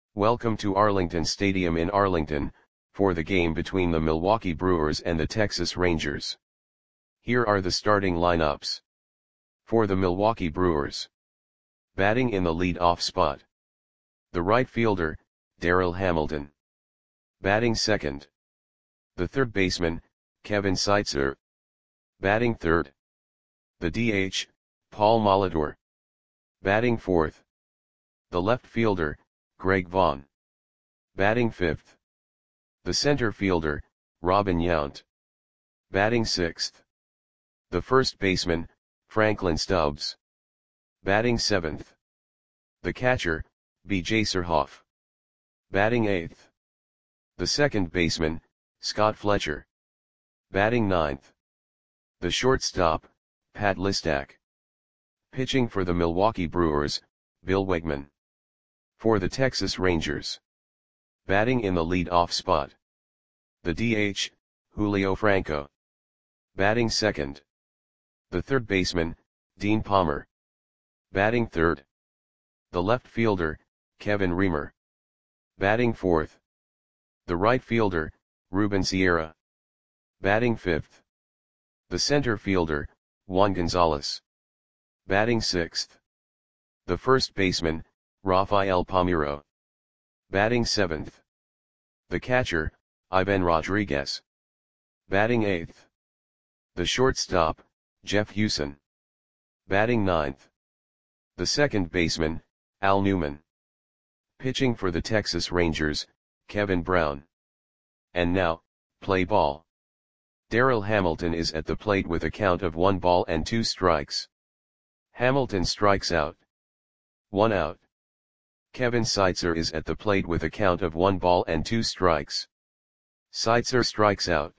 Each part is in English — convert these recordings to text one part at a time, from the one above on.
Welcome to Arlington Stadium in Arlington, for the game between the Milwaukee Brewers and the Texas Rangers. Here are the starting lineups. For the Milwaukee Brewers. Batting in the lead-off spot. The right fielder, Darryl Hamilton. Batting second. The third baseman, Kevin Seitzer. Batting third. The DH, Paul Molitor. Batting fourth. The left fielder, Greg Vaughn. Batting fifth. The center fielder, Robin Yount. Batting sixth. The first baseman, Franklin Stubbs. Batting seventh. The catcher, B.J. Surhoff. Batting eighth. The second baseman, Scott Fletcher. Batting ninth. The shortstop, Pat Listak. Pitching for the Milwaukee Brewers, Bill Wegman. For the Texas Rangers. Batting in the lead-off spot. The DH, Julio Franco. Batting second. The third baseman, Dean Palmer. Batting third. The left fielder, Kevin Reamer. Batting fourth. The right fielder, Ruben Sierra. Batting fifth. The center fielder, Juan Gonzalez. Batting sixth. The first baseman, Rafael Palmeiro. Batting seventh. The catcher, Ivan Rodriguez. Batting eighth. The shortstop, Jeff Hewson. Batting ninth. The second baseman, Al Newman. Pitching for the Texas Rangers, Kevin Brown. And now, play ball. Darryl Hamilton is at the plate with a count of 1 ball and 2 strikes. Hamilton strikes out. 1 out. Kevin Seitzer is at the plate with a count of 1 ball and 2 strikes. Seitzer strikes out.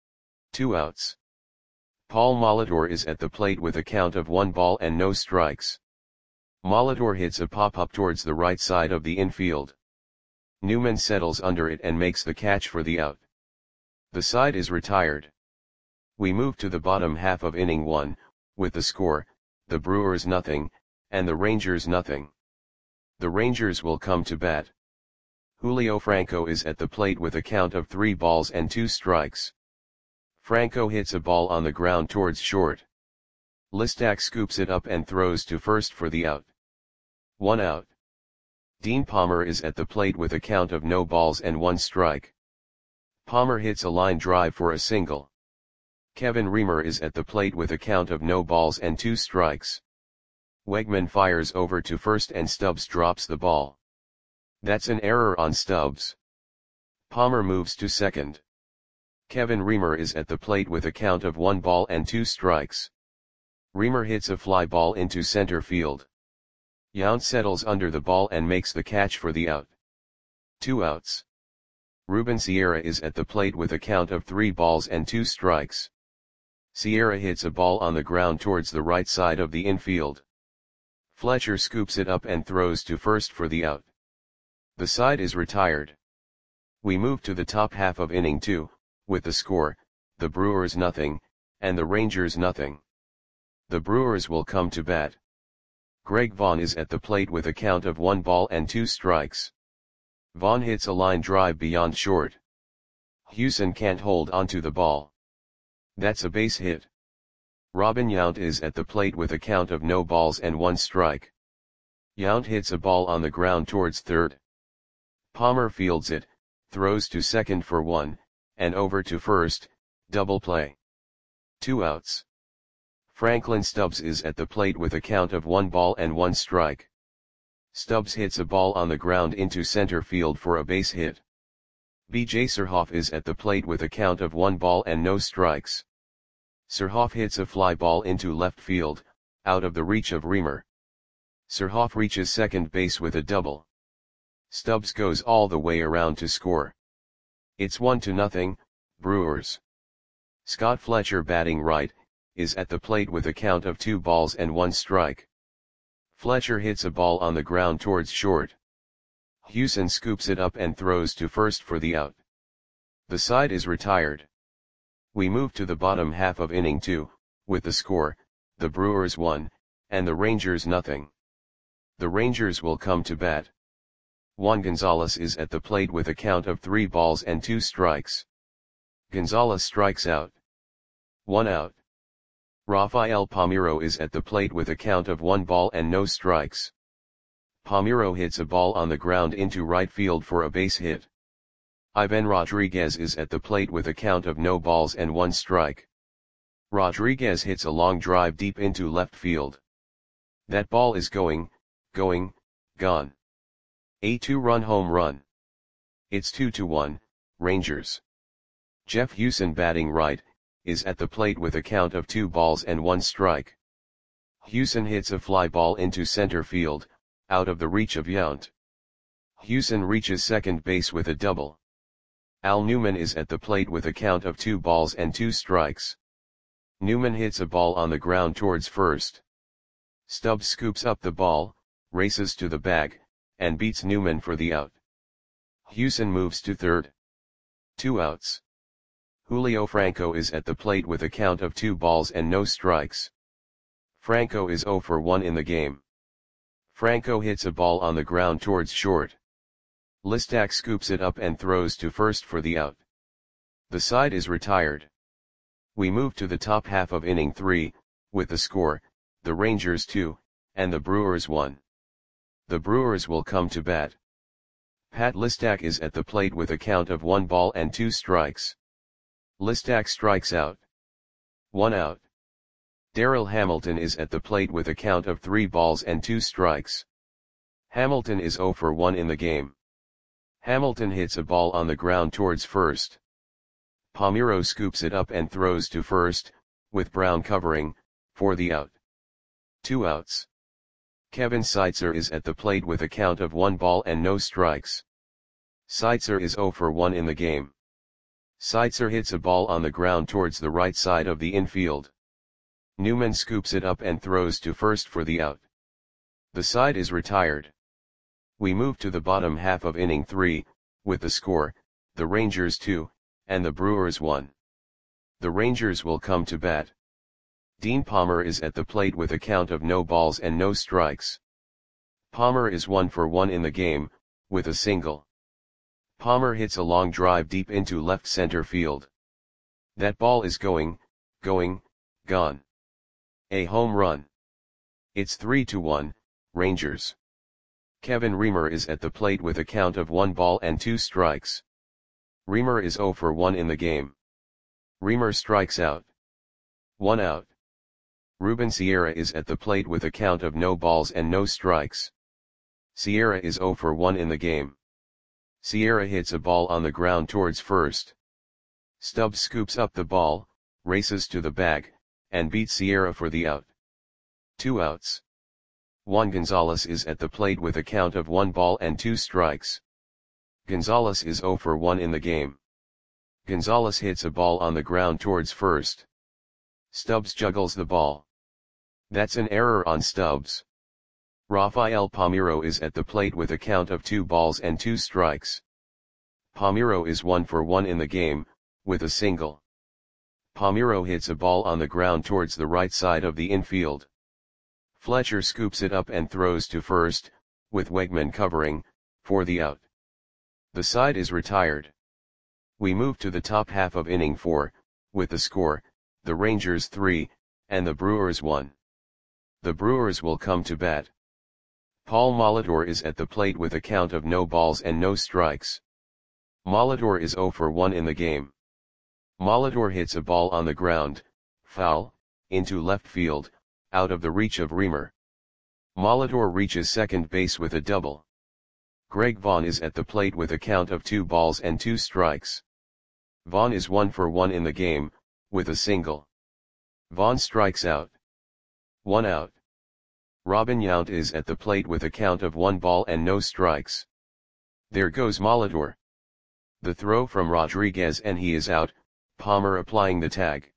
2 outs. Paul Molitor is at the plate with a count of 1 ball and no strikes. Molitor hits a pop-up towards the right side of the infield. Newman settles under it and makes the catch for the out. The side is retired. We move to the bottom half of inning 1, with the score, the Brewers 0, and the Rangers 0. The Rangers will come to bat. Julio Franco is at the plate with a count of 3 balls and 2 strikes. Franco hits a ball on the ground towards short. Listak scoops it up and throws to first for the out. 1 out. Dean Palmer is at the plate with a count of no balls and 1 strike. Palmer hits a line drive for a single. Kevin Reamer is at the plate with a count of no balls and 2 strikes. Wegman fires over to first and Stubbs drops the ball. That's an error on Stubbs. Palmer moves to second. Kevin Reamer is at the plate with a count of 1 ball and 2 strikes. Reamer hits a fly ball into center field. Yount settles under the ball and makes the catch for the out. 2 outs. Ruben Sierra is at the plate with a count of 3 balls and 2 strikes. Sierra hits a ball on the ground towards the right side of the infield. Fletcher scoops it up and throws to first for the out. The side is retired. We move to the top half of inning 2, with the score, the Brewers 0, and the Rangers 0. The Brewers will come to bat. Greg Vaughn is at the plate with a count of 1 ball and 2 strikes. Vaughn hits a line drive beyond short. Hewson can't hold onto the ball. That's a base hit. Robin Yount is at the plate with a count of no balls and 1 strike. Yount hits a ball on the ground towards third. Palmer fields it, throws to second for 1, and over to first, double play. 2 outs. Franklin Stubbs is at the plate with a count of 1 ball and 1 strike. Stubbs hits a ball on the ground into center field for a base hit. B.J. Surhoff is at the plate with a count of 1 ball and no strikes. Surhoff hits a fly ball into left field, out of the reach of Reamer. Surhoff reaches second base with a double. Stubbs goes all the way around to score. It's 1-0, Brewers. Scott Fletcher, batting right, is at the plate with a count of 2 balls and 1 strike. Fletcher hits a ball on the ground towards short. Hewson scoops it up and throws to first for the out. The side is retired. We move to the bottom half of inning 2, with the score, the Brewers 1, and the Rangers 0. The Rangers will come to bat. Juan Gonzalez is at the plate with a count of 3 balls and 2 strikes. Gonzalez strikes out. 1 out. Rafael Palmeiro is at the plate with a count of 1 ball and no strikes. Palmeiro hits a ball on the ground into right field for a base hit. Ivan Rodriguez is at the plate with a count of no balls and 1 strike. Rodriguez hits a long drive deep into left field. That ball is going, gone. A 2-run home run. It's 2-1, Rangers. Jeff Hewson, batting right, is at the plate with a count of 2 balls and 1 strike. Hewson hits a fly ball into center field, out of the reach of Yount. Hewson reaches second base with a double. Al Newman is at the plate with a count of 2 balls and 2 strikes. Newman hits a ball on the ground towards first. Stubbs scoops up the ball, races to the bag, and beats Newman for the out. Hewson moves to third. 2 outs. Julio Franco is at the plate with a count of 2 balls and no strikes. Franco is 0 for 1 in the game. Franco hits a ball on the ground towards short. Listak scoops it up and throws to first for the out. The side is retired. We move to the top half of inning 3, with the score, the Rangers 2, and the Brewers 1. The Brewers will come to bat. Pat Listak is at the plate with a count of 1 ball and 2 strikes. Listak strikes out. 1 out. Darryl Hamilton is at the plate with a count of 3 balls and 2 strikes. Hamilton is 0 for 1 in the game. Hamilton hits a ball on the ground towards first. Palmeiro scoops it up and throws to first, with Brown covering, for the out. 2 outs. Kevin Seitzer is at the plate with a count of 1 ball and no strikes. Seitzer is 0 for 1 in the game. Seitzer hits a ball on the ground towards the right side of the infield. Newman scoops it up and throws to first for the out. The side is retired. We move to the bottom half of inning 3, with the score, the Rangers 2, and the Brewers 1. The Rangers will come to bat. Dean Palmer is at the plate with a count of no balls and no strikes. Palmer is 1 for 1 in the game, with a single. Palmer hits a long drive deep into left center field. That ball is going, gone. A home run. It's 3-1, Rangers. Kevin Reamer is at the plate with a count of 1 ball and 2 strikes. Reamer is 0 for 1 in the game. Reamer strikes out. 1 out. Ruben Sierra is at the plate with a count of no balls and no strikes. Sierra is 0 for 1 in the game. Sierra hits a ball on the ground towards first. Stubbs scoops up the ball, races to the bag, and beats Sierra for the out. 2 outs. Juan Gonzalez is at the plate with a count of 1 ball and 2 strikes. Gonzalez is 0 for 1 in the game. Gonzalez hits a ball on the ground towards first. Stubbs juggles the ball. That's an error on Stubbs. Rafael Palmeiro is at the plate with a count of 2 balls and 2 strikes. Palmeiro is 1 for 1 in the game, with a single. Palmeiro hits a ball on the ground towards the right side of the infield. Fletcher scoops it up and throws to first, with Wegman covering, for the out. The side is retired. We move to the top half of inning 4, with the score, the Rangers 3, and the Brewers 1. The Brewers will come to bat. Paul Molitor is at the plate with a count of no balls and no strikes. Molitor is 0 for 1 in the game. Molitor hits a ball on the ground, foul, into left field, out of the reach of Reamer. Molitor reaches second base with a double. Greg Vaughn is at the plate with a count of 2 balls and 2 strikes. Vaughn is 1 for 1 in the game, with a single. Vaughn strikes out. 1 out. Robin Yount is at the plate with a count of 1 ball and no strikes. There goes Molitor. The throw from Rodriguez and he is out, Palmer applying the tag.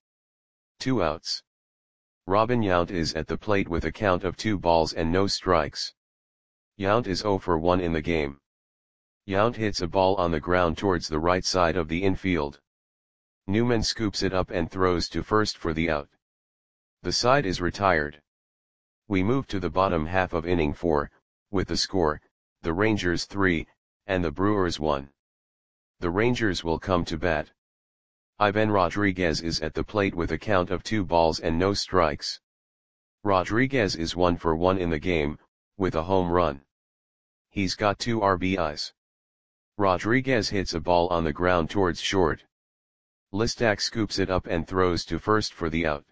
2 outs. Robin Yount is at the plate with a count of 2 balls and no strikes. Yount is 0 for 1 in the game. Yount hits a ball on the ground towards the right side of the infield. Newman scoops it up and throws to first for the out. The side is retired. We move to the bottom half of inning 4, with the score, the Rangers 3, and the Brewers 1. The Rangers will come to bat. Ivan Rodriguez is at the plate with a count of 2 balls and no strikes. Rodriguez is 1 for 1 in the game, with a home run. He's got 2 RBIs. Rodriguez hits a ball on the ground towards short. Listak scoops it up and throws to first for the out.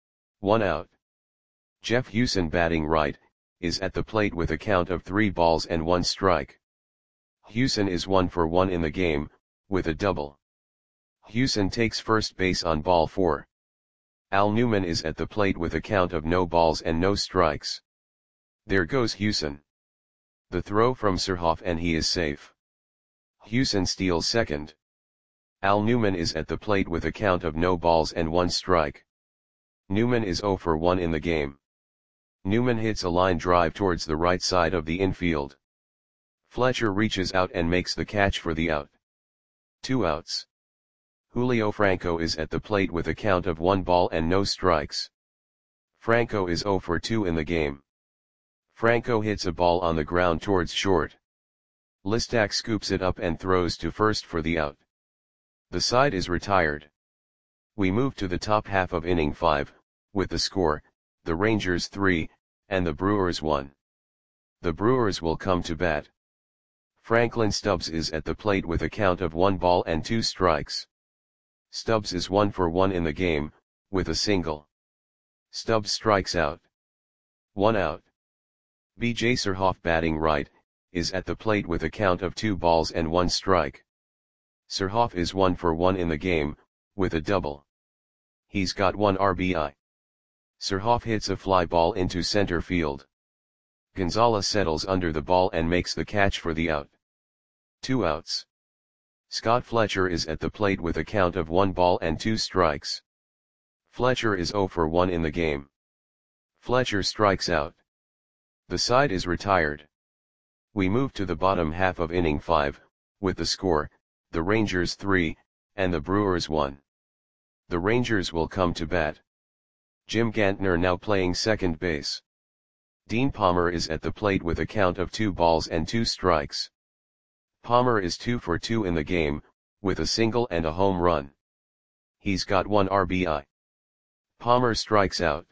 1 out. Jeff Hewson, batting right, is at the plate with a count of 3 balls and 1 strike. Hewson is 1 for 1 in the game, with a double. Hewson takes first base on ball 4. Al Newman is at the plate with a count of no balls and no strikes. There goes Hewson. The throw from Surhoff and he is safe. Hewson steals second. Al Newman is at the plate with a count of no balls and 1 strike. Newman is 0 for 1 in the game. Newman hits a line drive towards the right side of the infield. Fletcher reaches out and makes the catch for the out. 2 outs. Julio Franco is at the plate with a count of 1 ball and no strikes. Franco is 0 for 2 in the game. Franco hits a ball on the ground towards short. Listak scoops it up and throws to first for the out. The side is retired. We move to the top half of inning 5, with the score, the Rangers 3, and the Brewers 1. The Brewers will come to bat. Franklin Stubbs is at the plate with a count of 1 ball and 2 strikes. Stubbs is 1 for 1 in the game, with a single. Stubbs strikes out. 1 out. B.J. Surhoff, batting right, is at the plate with a count of 2 balls and 1 strike. Surhoff is 1 for 1 in the game, with a double. He's got 1 RBI. Surhoff hits a fly ball into center field. Gonzalez settles under the ball and makes the catch for the out. 2 outs. Scott Fletcher is at the plate with a count of 1 ball and 2 strikes. Fletcher is 0 for 1 in the game. Fletcher strikes out. The side is retired. We move to the bottom half of inning 5, with the score, the Rangers 3, and the Brewers 1. The Rangers will come to bat. Jim Gantner now playing second base. Dean Palmer is at the plate with a count of 2 balls and 2 strikes. Palmer is 2 for 2 in the game, with a single and a home run. He's got 1 RBI. Palmer strikes out.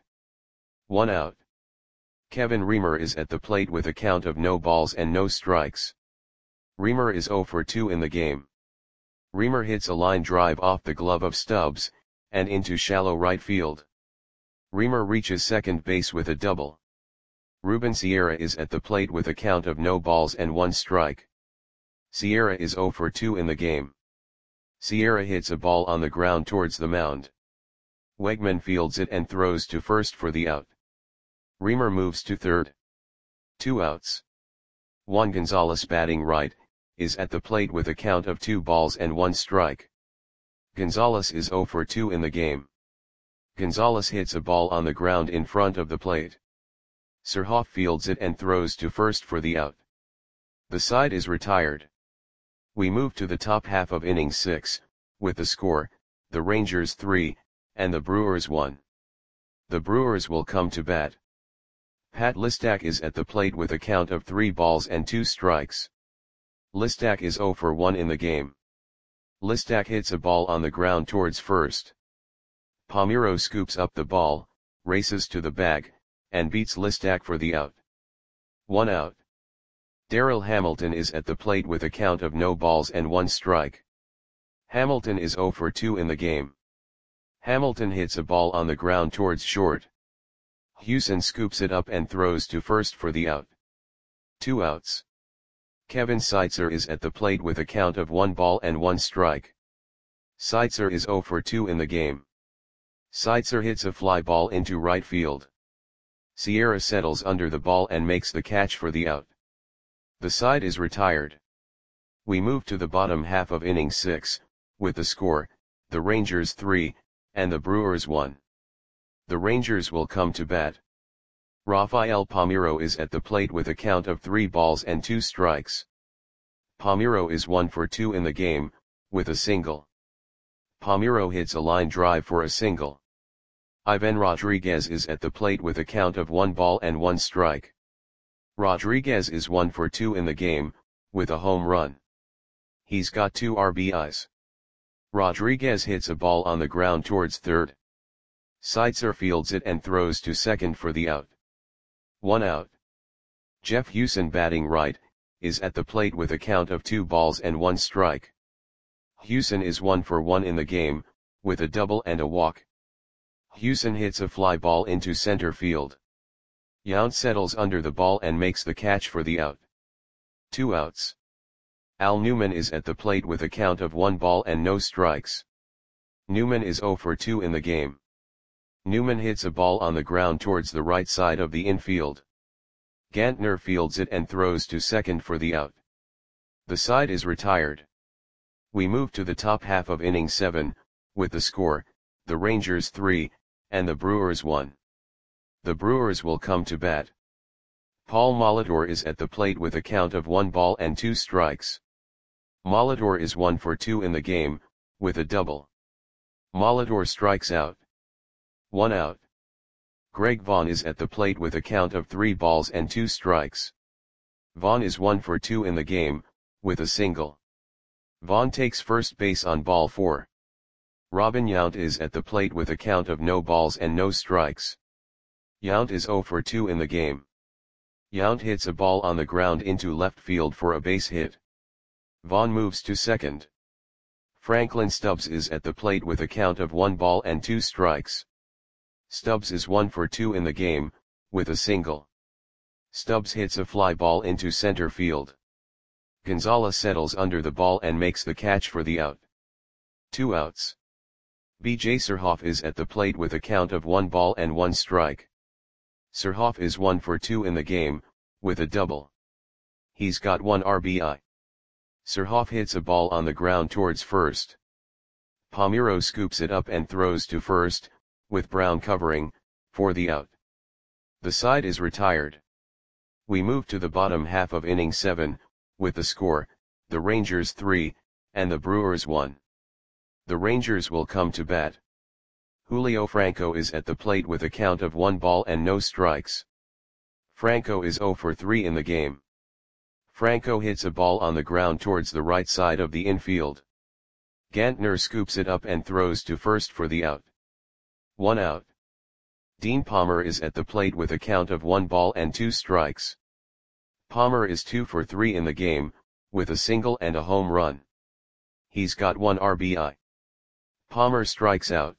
1 out. Kevin Reamer is at the plate with a count of no balls and no strikes. Reamer is 0 for 2 in the game. Reamer hits a line drive off the glove of Stubbs, and into shallow right field. Reamer reaches second base with a double. Ruben Sierra is at the plate with a count of no balls and 1 strike. Sierra is 0 for 2 in the game. Sierra hits a ball on the ground towards the mound. Wegman fields it and throws to first for the out. Reamer moves to third. 2 outs. Juan Gonzalez, batting right, is at the plate with a count of 2 balls and 1 strike. Gonzalez is 0 for 2 in the game. Gonzalez hits a ball on the ground in front of the plate. Surhoff fields it and throws to first for the out. The side is retired. We move to the top half of inning 6, with the score, the Rangers 3, and the Brewers 1. The Brewers will come to bat. Pat Listak is at the plate with a count of 3 balls and 2 strikes. Listak is 0 for 1 in the game. Listak hits a ball on the ground towards first. Palmeiro scoops up the ball, races to the bag, and beats Listak for the out. 1 out. Darryl Hamilton is at the plate with a count of no balls and 1 strike. Hamilton is 0 for 2 in the game. Hamilton hits a ball on the ground towards short. Hewson scoops it up and throws to first for the out. 2 outs. Kevin Seitzer is at the plate with a count of 1 ball and 1 strike. Seitzer is 0 for 2 in the game. Seitzer hits a fly ball into right field. Sierra settles under the ball and makes the catch for the out. The side is retired. We move to the bottom half of inning 6, with the score, the Rangers 3, and the Brewers 1. The Rangers will come to bat. Rafael Palmeiro is at the plate with a count of 3 balls and 2 strikes. Palmeiro is 1 for 2 in the game, with a single. Palmeiro hits a line drive for a single. Ivan Rodriguez is at the plate with a count of 1 ball and 1 strike. Rodriguez is 1 for 2 in the game, with a home run. He's got 2 RBIs. Rodriguez hits a ball on the ground towards third. Seitzer fields it and throws to second for the out. 1 out. Jeff Hewson, batting right, is at the plate with a count of 2 balls and 1 strike. Hewson is 1 for 1 in the game, with a double and a walk. Hewson hits a fly ball into center field. Yount settles under the ball and makes the catch for the out. 2 outs. Al Newman is at the plate with a count of 1 ball and no strikes. Newman is 0 for 2 in the game. Newman hits a ball on the ground towards the right side of the infield. Gantner fields it and throws to second for the out. The side is retired. We move to the top half of inning 7, with the score, the Rangers 3, and the Brewers 1. The Brewers will come to bat. Paul Molitor is at the plate with a count of 1 ball and 2 strikes. Molitor is 1 for 2 in the game, with a double. Molitor strikes out. 1 out. Greg Vaughn is at the plate with a count of 3 balls and 2 strikes. Vaughn is 1 for 2 in the game, with a single. Vaughn takes first base on ball 4. Robin Yount is at the plate with a count of no balls and no strikes. Yount is 0 for 2 in the game. Yount hits a ball on the ground into left field for a base hit. Vaughn moves to second. Franklin Stubbs is at the plate with a count of 1 ball and 2 strikes. Stubbs is 1 for 2 in the game, with a single. Stubbs hits a fly ball into center field. Gonzalez settles under the ball and makes the catch for the out. 2 outs. B.J. Surhoff is at the plate with a count of 1 ball and 1 strike. Surhoff is 1 for 2 in the game, with a double. He's got 1 RBI. Surhoff hits a ball on the ground towards first. Palmeiro scoops it up and throws to first, with Brown covering, for the out. The side is retired. We move to the bottom half of inning 7, with the score, the Rangers 3, and the Brewers 1. The Rangers will come to bat. Julio Franco is at the plate with a count of 1 ball and no strikes. Franco is 0 for 3 in the game. Franco hits a ball on the ground towards the right side of the infield. Gantner scoops it up and throws to first for the out. 1 out. Dean Palmer is at the plate with a count of 1 ball and 2 strikes. Palmer is 2 for 3 in the game, with a single and a home run. He's got 1 RBI. Palmer strikes out.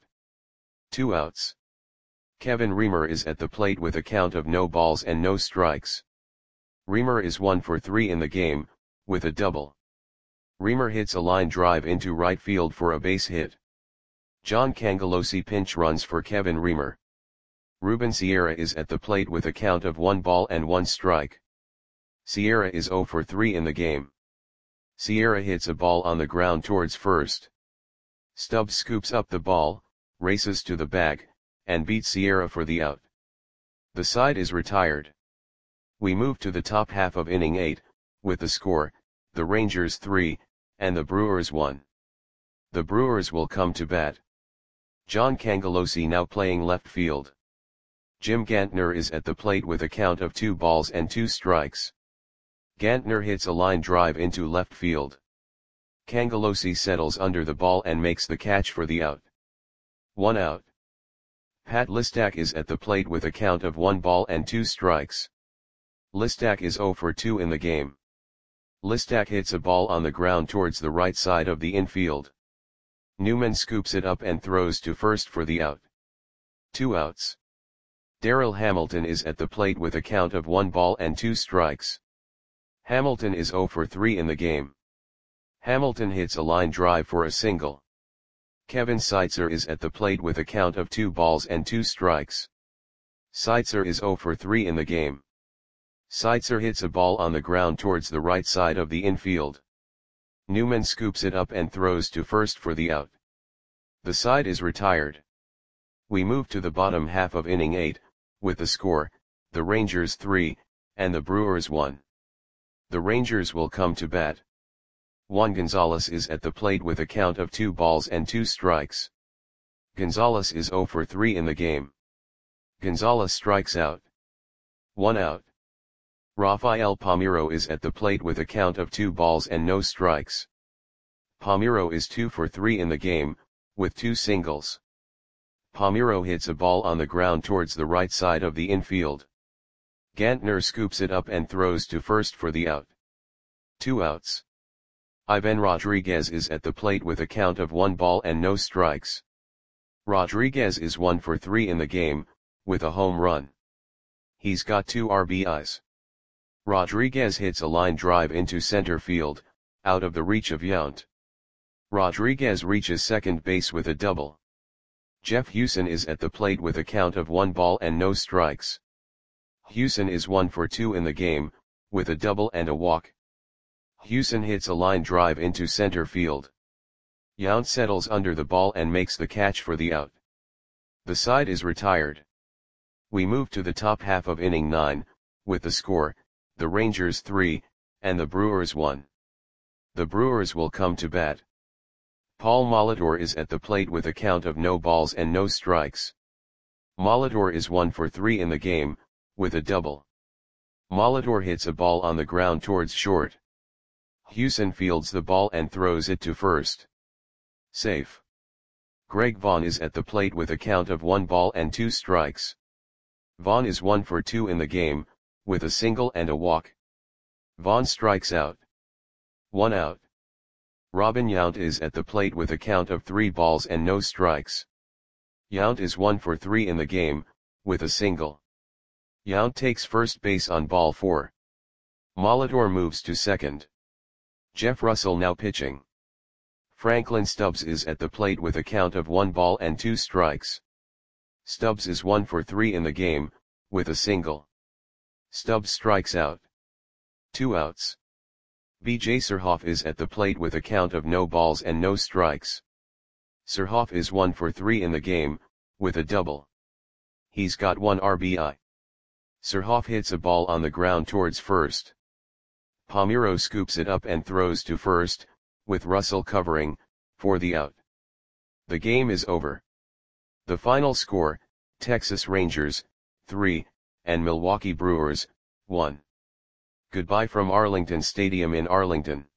2 outs. Kevin Reamer is at the plate with a count of no balls and no strikes. Reamer is 1 for 3 in the game, with a double. Reamer hits a line drive into right field for a base hit. John Cangelosi pinch runs for Kevin Reamer. Ruben Sierra is at the plate with a count of 1 ball and 1 strike. Sierra is 0 for 3 in the game. Sierra hits a ball on the ground towards first. Stubbs scoops up the ball, races to the bag, and beats Sierra for the out. The side is retired. We move to the top half of inning 8, with the score, the Rangers 3, and the Brewers 1. The Brewers will come to bat. John Cangelosi now playing left field. Jim Gantner is at the plate with a count of 2 balls and 2 strikes. Gantner hits a line drive into left field. Cangelosi settles under the ball and makes the catch for the out. 1 out. Pat Listak is at the plate with a count of 1 ball and 2 strikes. Listak is 0 for 2 in the game. Listak hits a ball on the ground towards the right side of the infield. Newman scoops it up and throws to first for the out. 2 outs. Darryl Hamilton is at the plate with a count of 1 ball and 2 strikes. Hamilton is 0 for 3 in the game. Hamilton hits a line drive for a single. Kevin Seitzer is at the plate with a count of 2 balls and 2 strikes. Seitzer is 0 for 3 in the game. Seitzer hits a ball on the ground towards the right side of the infield. Newman scoops it up and throws to first for the out. The side is retired. We move to the bottom half of inning 8, with the score, the Rangers 3, and the Brewers 1. The Rangers will come to bat. Juan Gonzalez is at the plate with a count of 2 balls and 2 strikes. Gonzalez is 0 for 3 in the game. Gonzalez strikes out. 1 out. Rafael Palmeiro is at the plate with a count of 2 balls and no strikes. Palmeiro is 2 for 3 in the game, with 2 singles. Palmeiro hits a ball on the ground towards the right side of the infield. Gantner scoops it up and throws to first for the out. 2 outs. Ivan Rodriguez is at the plate with a count of 1 ball and no strikes. Rodriguez is 1 for 3 in the game, with a home run. He's got 2 RBIs. Rodriguez hits a line drive into center field, out of the reach of Yount. Rodriguez reaches second base with a double. Jeff Hewson is at the plate with a count of 1 ball and no strikes. Hewson is 1 for 2 in the game, with a double and a walk. Hewson hits a line drive into center field. Yount settles under the ball and makes the catch for the out. The side is retired. We move to the top half of inning 9, with the score, the Rangers 3, and the Brewers 1. The Brewers will come to bat. Paul Molitor is at the plate with a count of no balls and no strikes. Molitor is 1 for 3 in the game, with a double. Molitor hits a ball on the ground towards short. Hewson fields the ball and throws it to first. Safe. Greg Vaughn is at the plate with a count of 1 ball and 2 strikes. Vaughn is 1 for 2 in the game, with a single and a walk. Vaughn strikes out. 1 out. Robin Yount is at the plate with a count of 3 balls and no strikes. Yount is 1 for 3 in the game, with a single. Yount takes first base on ball 4. Molitor moves to second. Jeff Russell now pitching. Franklin Stubbs is at the plate with a count of 1 ball and 2 strikes. Stubbs is 1 for 3 in the game, with a single. Stubbs strikes out. 2 outs. Vijay Surhoff is at the plate with a count of no balls and no strikes. Surhoff is 1 for 3 in the game, with a double. He's got 1 RBI. Surhoff hits a ball on the ground towards first. Palmeiro scoops it up and throws to first, with Russell covering, for the out. The game is over. The final score, Texas Rangers, 3, and Milwaukee Brewers, 1. Goodbye from Arlington Stadium in Arlington.